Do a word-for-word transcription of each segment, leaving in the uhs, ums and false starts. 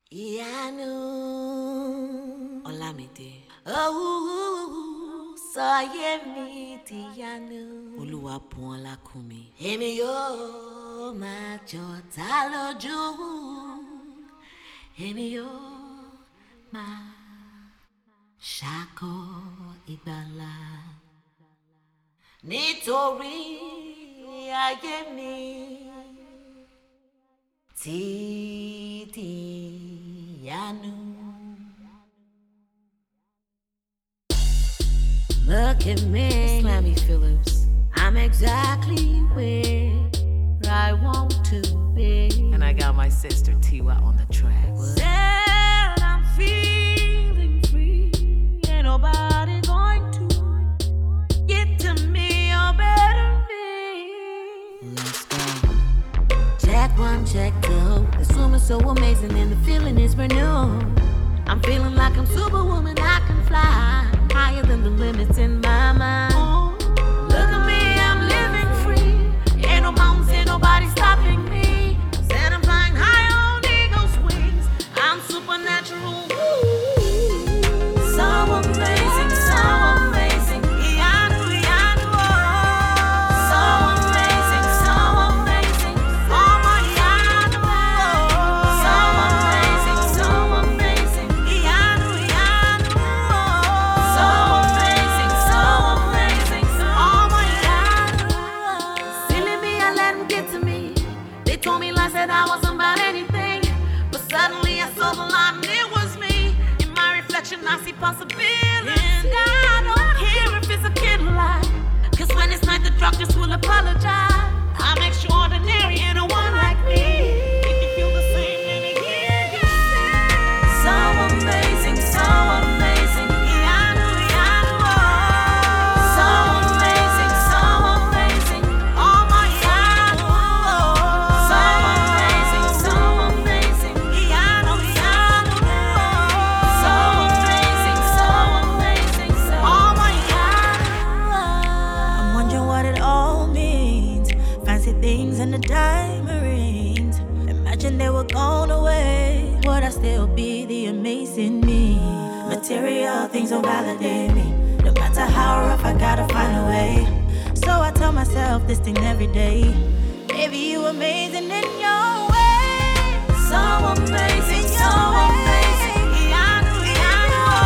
Ìyanu Ọlámídé. Oh, sọ ayé mi dìyanu. Olúwa bùn ọlá kún mi. Èmi yóò máa jọ̀tá lójú. Èmi yóò máa ṣákọ́ ìgbàlà. Nítorí ayé mi ti dìyanu. Look at me, Slammy Phillips. I'm exactly where I want to be. And I got my sister Tiwa on the track. Well, I'm feeling free. Ain't nobody going to get to me or better me. Let's go. Check one, check two. The swim is so amazing and the feeling is renewed. I'm feeling like I'm superwoman. I can fly higher than the limits in my mind. Look at me, I'm living free. Ain't no mountains, ain't nobody stopping me. Said I'm flying high on eagle's wings. I'm supernatural. Ooh. So amazing, so amazing. Ìyanu, ìyanu, oh. So amazing, so amazing. Ọmọ ìyanu, oh. So amazing, so amazing. Ìyanu, ìyanu, oh. So amazing, so amazing. Ọmọ ìyanu, oh. Feeling me, I let them get to me. They told me lies that I wasn't about anything, but suddenly I saw the light and it was me. In my reflection, I see possibility. And I don't care if it's a kid lie, 'cause when it's night, the doctors will apologize. I'm extraordinary and a one like me. If you feel the same, then again, you say. So amazing, so amazing. Ìyanu, ìyanu, oh. So amazing, so amazing. Ọmọ ìyanu, oh. So amazing, so amazing. Ìyanu, ìyanu, oh. So amazing, so amazing. Ọmọ ìyanu, oh. I'm wondering what it all means. Fancy things and the diamond rings. Imagine they were gone away. Would I still be the amazing me? Material things don't validate me. No matter how rough, I gotta find a way. So I tell myself this thing every day. Baby, you amazing in your way. So amazing, so amazing. Ìyanu, ìyanu, oh.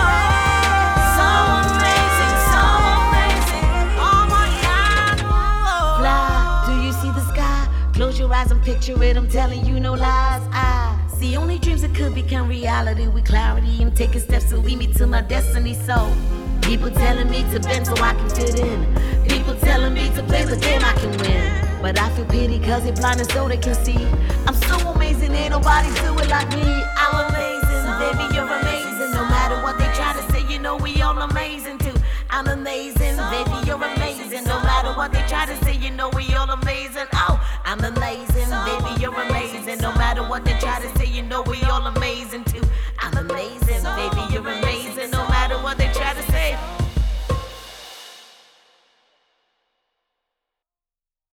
So amazing, so amazing. Ọmọ ìyanu, oh. Fly, do you see the sky? Close your eyes and picture it. I'm telling you no lies. I see only dreams that could become reality with clarity and taking steps to lead me to my destiny. So people telling me to bend so I can fit in. People telling me to play the game I can win. But I feel pity 'cause they're blinded so they can see. I'm so amazing, ain't nobody do it like me. I'm amazing, baby, you're amazing. No matter what they try to say, you know we all amazing too. I'm amazing, baby, you're amazing. No matter what they try to say, you know we all amazing. Oh, I'm amazing, baby, you're amazing. No matter what they try to say, you know we all amazing.